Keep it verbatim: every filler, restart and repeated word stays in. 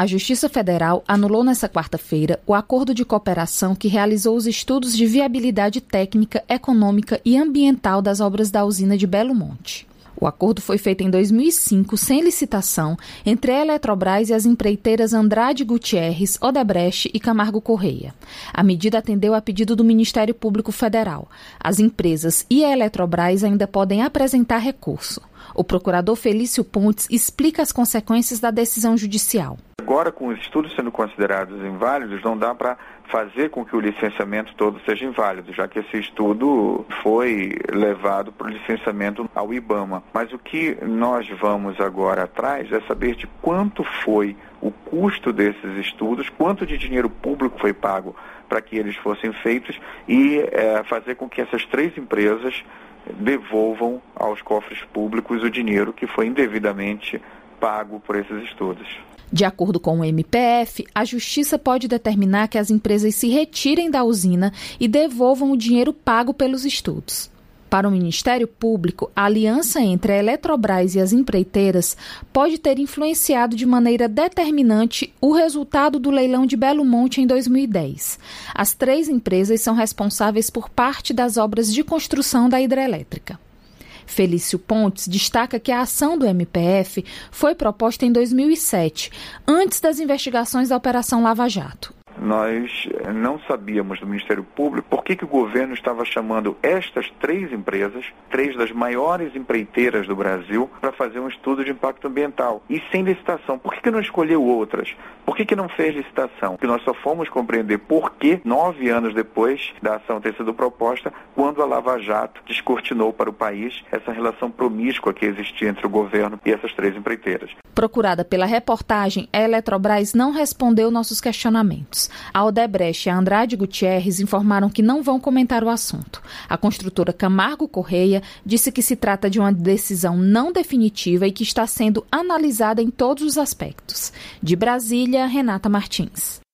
A Justiça Federal anulou nesta quarta-feira o acordo de cooperação que realizou os estudos de viabilidade técnica, econômica e ambiental das obras da usina de Belo Monte. O acordo foi feito em dois mil e cinco, sem licitação, entre a Eletrobras e as empreiteiras Andrade Gutierrez, Odebrecht e Camargo Correia. A medida atendeu a pedido do Ministério Público Federal. As empresas e a Eletrobras ainda podem apresentar recurso. O procurador Felício Pontes explica as consequências da decisão judicial. Agora, com os estudos sendo considerados inválidos, não dá para fazer com que o licenciamento todo seja inválido, já que esse estudo foi levado para o licenciamento ao IBAMA. Mas o que nós vamos agora atrás é saber de quanto foi o custo desses estudos, quanto de dinheiro público foi pago para que eles fossem feitos e é, fazer com que essas três empresas devolvam aos cofres públicos o dinheiro que foi indevidamente pago por esses estudos. De acordo com o M P F, a Justiça pode determinar que as empresas se retirem da usina e devolvam o dinheiro pago pelos estudos. Para o Ministério Público, a aliança entre a Eletrobras e as empreiteiras pode ter influenciado de maneira determinante o resultado do leilão de Belo Monte em dois mil e dez. As três empresas são responsáveis por parte das obras de construção da hidrelétrica. Felício Pontes destaca que a ação do M P F foi proposta em dois mil e sete, antes das investigações da Operação Lava Jato. Nós não sabíamos do Ministério Público por que, que o governo estava chamando estas três empresas, três das maiores empreiteiras do Brasil, para fazer um estudo de impacto ambiental. E sem licitação. Por que, que não escolheu outras? Por que, que não fez licitação? Porque nós só fomos compreender por que, nove anos depois da ação ter sido proposta, quando a Lava Jato descortinou para o país essa relação promíscua que existia entre o governo e essas três empreiteiras. Procurada pela reportagem, a Eletrobras não respondeu nossos questionamentos. A Odebrecht e a Andrade Gutierrez informaram que não vão comentar o assunto. A construtora Camargo Correia disse que se trata de uma decisão não definitiva e que está sendo analisada em todos os aspectos. De Brasília, Renata Martins.